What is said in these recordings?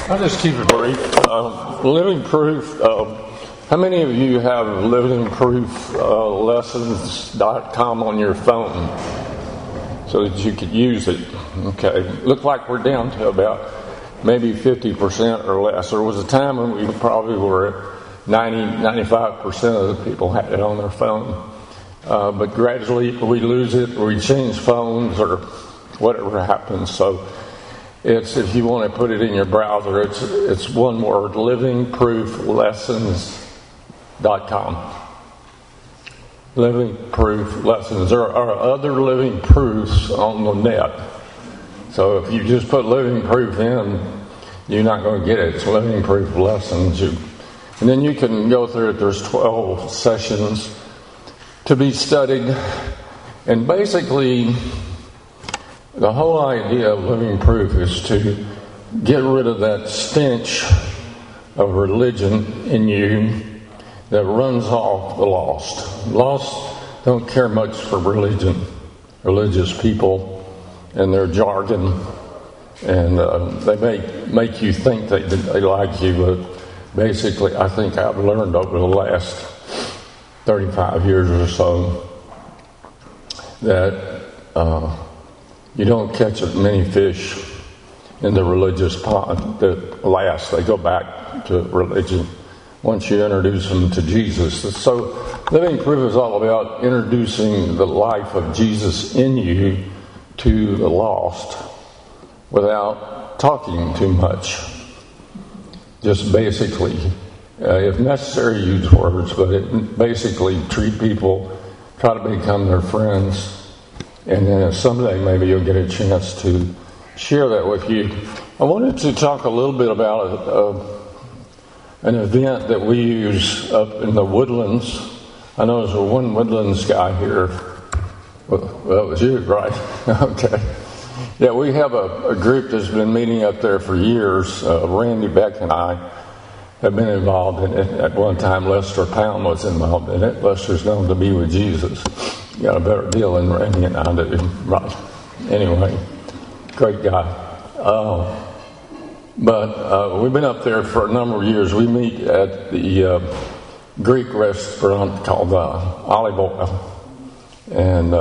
I'll just keep it brief. Living Proof. How many of you have Living Proof lessons.com on your phone so that you could use it? Okay. Look like we're down to about maybe 50% or less. There was a time when we probably were at 95% of the people had it on their phone. But gradually we lose it, or we change phones, or whatever happens. So it's, if you want to put it in your browser, it's one word, livingprooflessons.com. Living Proof Lessons. There are other living proofs on the net. So if you just put Living Proof in, you're not going to get it. It's Living Proof Lessons. And then you can go through it. There's 12 sessions to be studied. And basically, the whole idea of Living Proof is to get rid of that stench of religion in you that runs off the lost. Lost don't care much for religious people and their jargon, and they may make you think they like you, but basically I think I've learned over the last 35 years or so that you don't catch many fish in the religious pond that last. They go back to religion once you introduce them to Jesus. So Living Proof is all about introducing the life of Jesus in you to the lost without talking too much. Just basically, if necessary, use words, but basically treat people, try to become their friends, and then someday maybe you'll get a chance to share that with you. I wanted to talk a little bit about an event that we use up in the Woodlands. I know there's one Woodlands guy here. Well, that was you, right? Okay. Yeah, we have a group that's been meeting up there for years. Randy Beck and I have been involved in it. At one time, Lester Pound was involved in it. Lester's going to be with Jesus. Got a better deal than Randy and I do. Right. Anyway, great guy. But we've been up there for a number of years. We meet at the Greek restaurant called Olive Oil. And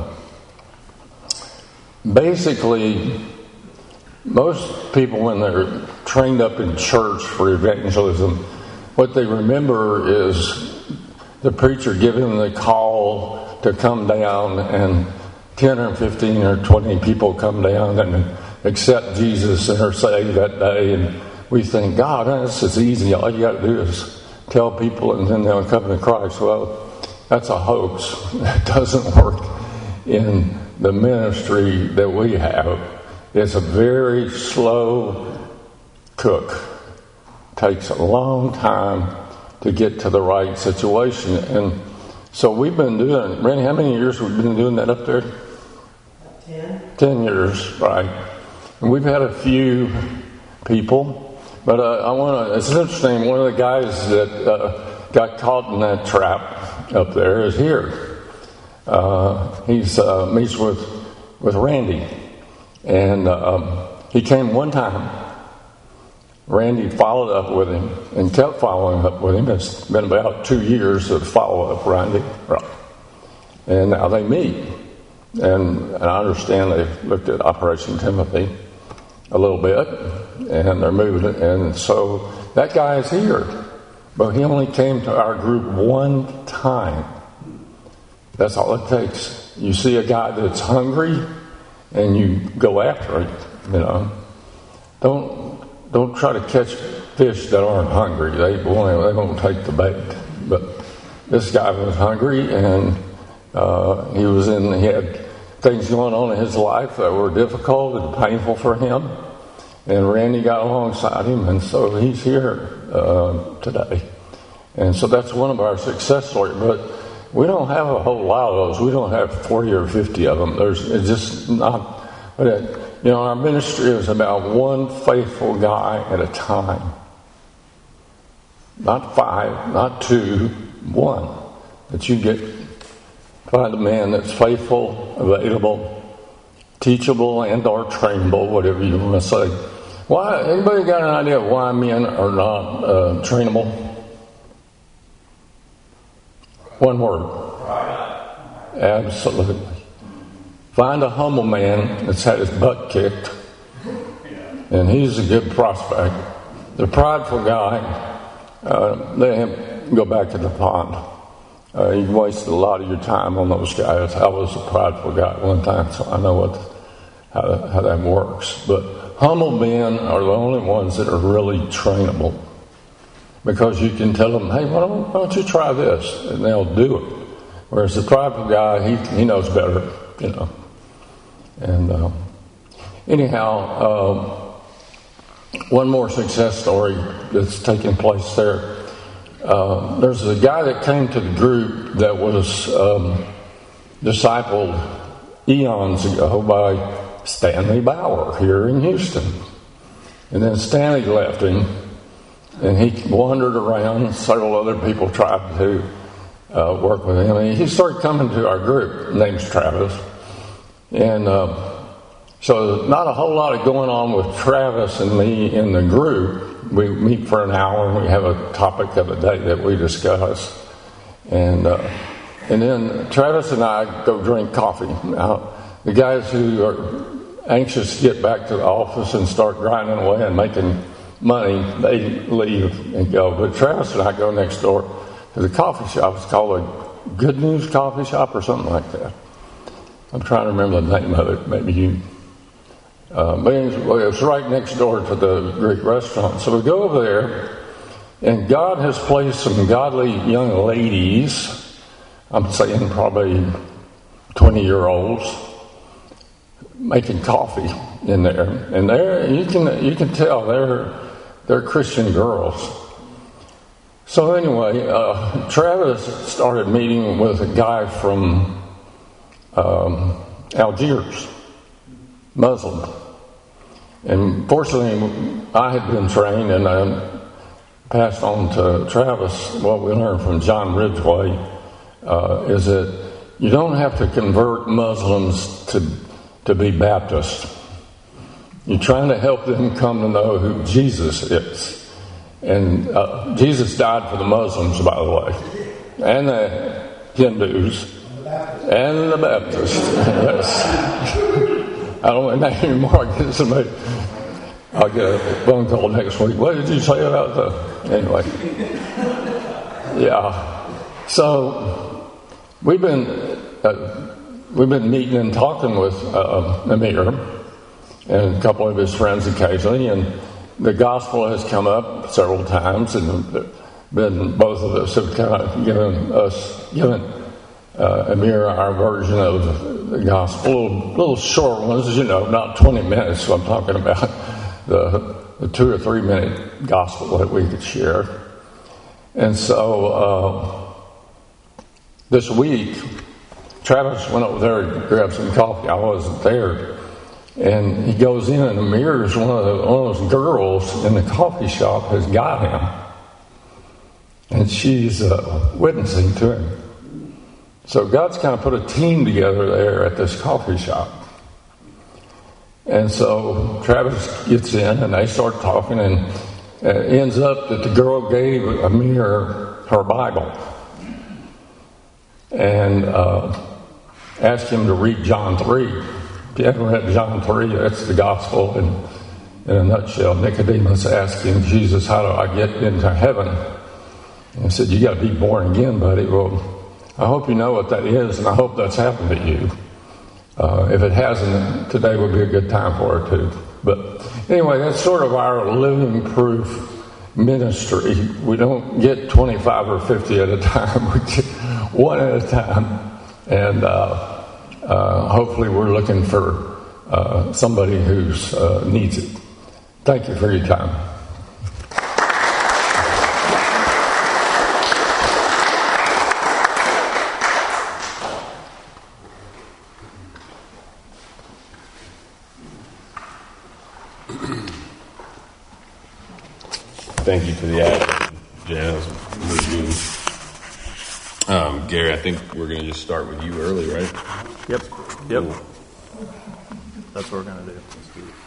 basically, most people, when they're trained up in church for evangelism, what they remember is the preacher giving them the call to come down, and 10 or 15 or 20 people come down and accept Jesus and are saved that day. And we think, God, this is easy. All you got to do is tell people and then they'll come to Christ. Well, that's a hoax. It doesn't work in the ministry that we have. It's a very slow cook. It takes a long time to get to the right situation. And so we've been doing, Randy, how many years have we been doing that up there? 10 years, right. And we've had a few people, but it's interesting, one of the guys that got caught in that trap up there is here. He's meets with Randy, and he came one time. Randy followed up with him and kept following up with him. It's been about 2 years of follow-up, Randy. Right. And now they meet. And I understand they've looked at Operation Timothy a little bit, and they're moving. And so that guy is here. But he only came to our group one time. That's all it takes. You see a guy that's hungry, and you go after it, you know. Don't try to catch fish that aren't hungry. They won't take the bait. But this guy was hungry, and he had things going on in his life that were difficult and painful for him. And Randy got alongside him, and so he's here today. And so that's one of our success stories. But we don't have a whole lot of those. We don't have 40 or 50 of them. It's just not. Our ministry is about one faithful guy at a time. Not 5, not 2, 1. That you find a man that's faithful, available, teachable, and or trainable, whatever you want to say. Why? Anybody got an idea of why men are not trainable? One word. Absolutely. Find a humble man that's had his butt kicked, and he's a good prospect. The prideful guy, let him go back to the pond. You wasted a lot of your time on those guys. I was a prideful guy at one time, so I know how that works. But humble men are the only ones that are really trainable, because you can tell them, hey, why don't you try this? And they'll do it. Whereas the prideful guy, he knows better, you know. And anyhow, one more success story that's taking place there. There's a guy that came to the group that was discipled eons ago by Stanley Bauer here in Houston. And then Stanley left him, and he wandered around. Several other people tried to work with him. And he started coming to our group. His name's Travis. And so not a whole lot of going on with Travis and me in the group. We meet for an hour and we have a topic of the day that we discuss. And then Travis and I go drink coffee. Now, the guys who are anxious to get back to the office and start grinding away and making money, they leave and go. But Travis and I go next door to the coffee shop. It's called a Good News Coffee Shop or something like that. I'm trying to remember the name of it. Maybe you... but it's right next door to the Greek restaurant. So we go over there, and God has placed some godly young ladies, I'm saying probably 20-year-olds, making coffee in there. And you can tell they're Christian girls. So anyway, Travis started meeting with a guy from Algiers, Muslim. And fortunately, I had been trained, and I passed on to Travis what we learned from John Ridgway, is that you don't have to convert Muslims to be Baptist. You're trying to help them come to know who Jesus is. And Jesus died for the Muslims, by the way, and the Hindus, and the Baptists. Yes. I don't want to name anymore. I'll get a phone call next week. What did you say about that? Anyway. Yeah. So we've been meeting and talking with Amir and a couple of his friends occasionally, and the gospel has come up several times, and been both of us have kind of given Amir our version of the gospel, little short ones, not 20 minutes. So I'm talking about the 2 or 3 minute gospel that we could share. And so this week, Travis went over there and grabbed some coffee. I wasn't there, and he goes in, and Amir's one of those girls in the coffee shop has got him, and she's witnessing to him. So God's kind of put a team together there at this coffee shop. And so Travis gets in, and they start talking, and it ends up that the girl gave Amir her Bible and asked him to read John 3. If you haven't read John 3, that's the gospel in a nutshell. Nicodemus asking Jesus, how do I get into heaven? And he said, you got to be born again, buddy. Well, I hope you know what that is, and I hope that's happened to you. If it hasn't, today would be a good time for it too. But anyway, that's sort of our living proof ministry. We don't get 25 or 50 at a time. We get one at a time. And hopefully we're looking for somebody who needs it. Thank you for your time. Thank you for the ad, Jan. Gary, I think we're going to just start with you early, right? Yep. Cool. That's what we're going to do. Let's do it.